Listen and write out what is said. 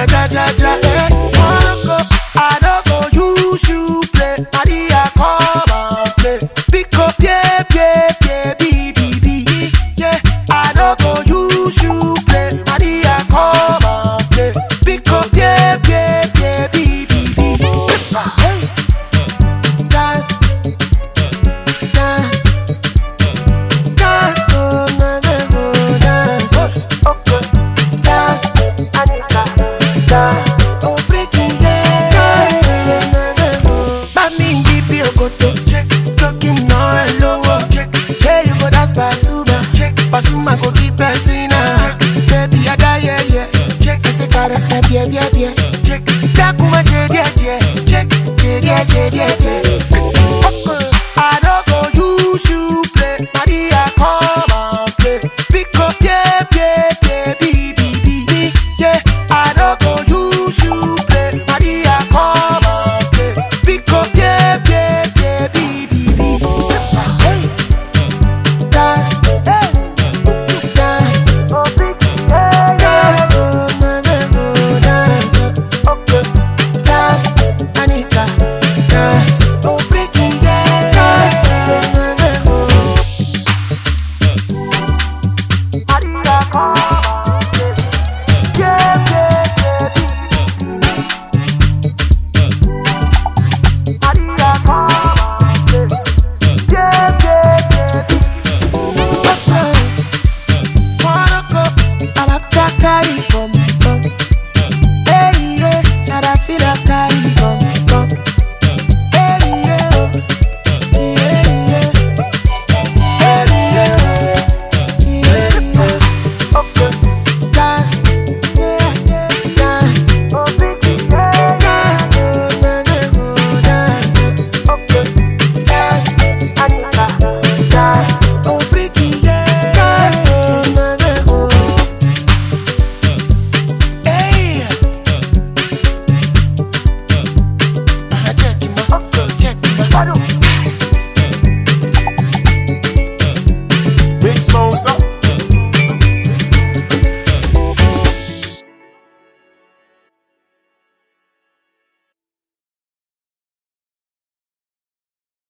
na ja ja ja. I don't go use you play. Maria come and play. Pick up yeah B. Yeah, I don't go use you play. Maria come and play. Pick up yeah B. Hey, dance, oh na dance. Okay, dance, Anita, dance. Oh freaky yeah. Mami give you go to check, talking no hello check. Yeah you go dance Pasuma, check. Pasuma go keep pressing check. Baby I die yeah. Check, I say caress my bien.